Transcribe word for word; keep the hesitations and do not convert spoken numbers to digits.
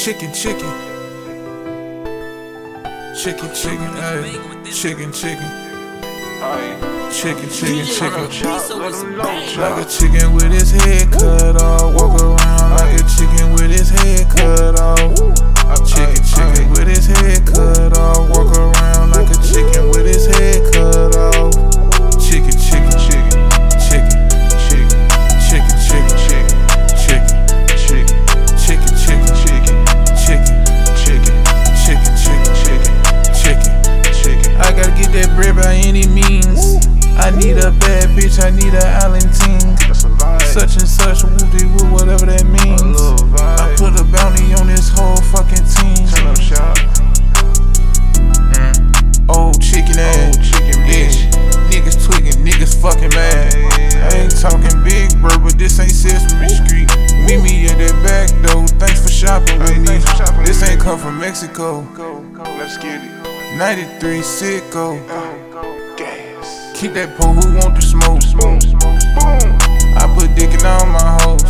Chicken, chicken. Chicken, chicken, ayy. Chicken, chicken. Chicken, chicken, chicken. Like a chicken with his head cut off. Walk around like a chicken with his head cut off. Chicken, chicken with his head cut off. Walk around like a chicken with his head cut off. Chicken, chicken, chicken, chicken, chicken, chicken, chicken, chicken, chicken, chicken, chicken, chicken, chicken, chicken, chicken, chicken, chicken, chicken, chicken, chicken. I gotta get that bread by any means. I need a bad bitch, I need a Allenteen. Such and such, whoopty whoop, whatever that means. I put a bounty on this whole fucking team. Mm. Old chicken ass, chicken bitch. Niggas tweaking, niggas fucking mad. I ain't talking big bro, but this ain't Sesame Street. Meet me at that back door, thanks for shopping with me. This ain't come from Mexico. Let's get it. ninety-three sicko. Keep that pole who want the smoke. I put dick in all my hoes.